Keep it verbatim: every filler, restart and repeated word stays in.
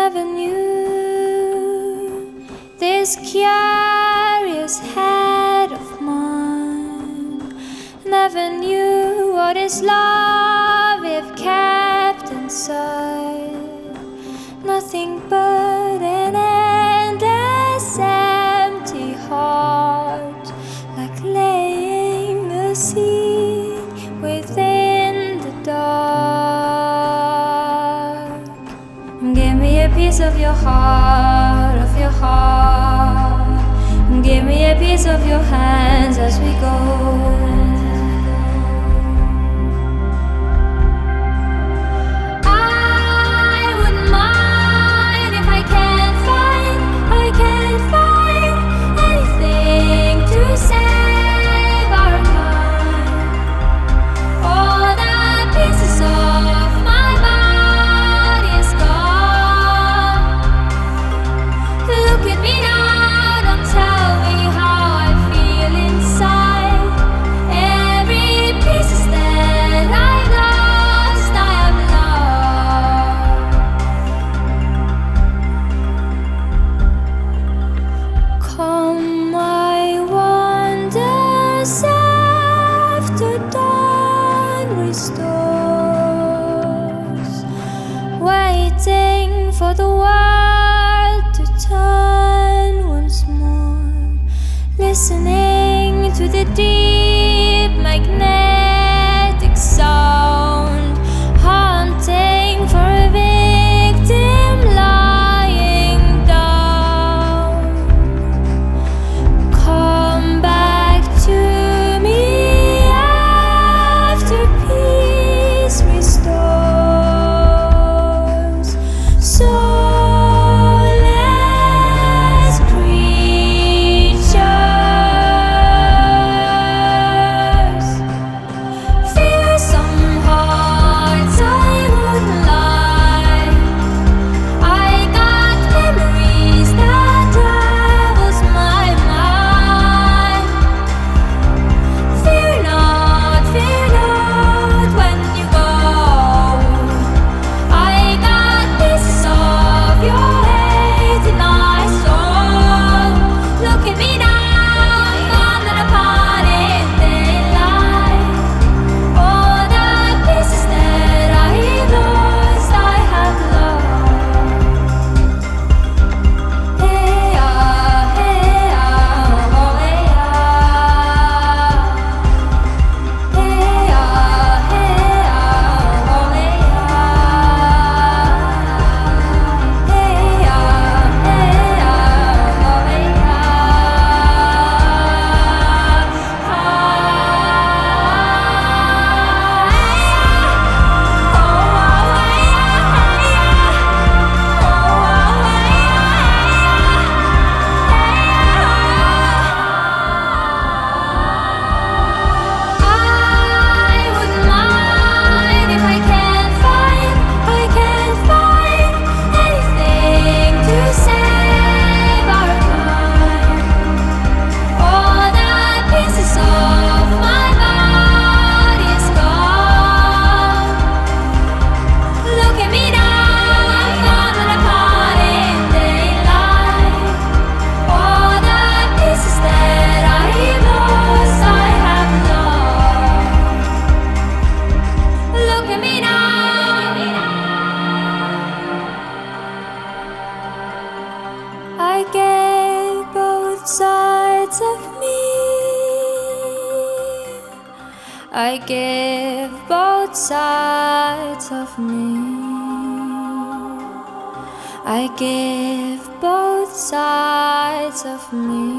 never knew this curious head of mine. Never knew what is love if kept inside. Nothing but an endless empty heart, like laying the seed within the dark. Give me a piece of your heart, of your heart. Give me a piece of your hands as we go. Waiting for the world to turn once more, listening to the deep magnetic sound, hunting for a victim lying down. Come back to me after peace restored. I gave both sides of me. I gave both sides of me. I gave both sides of me.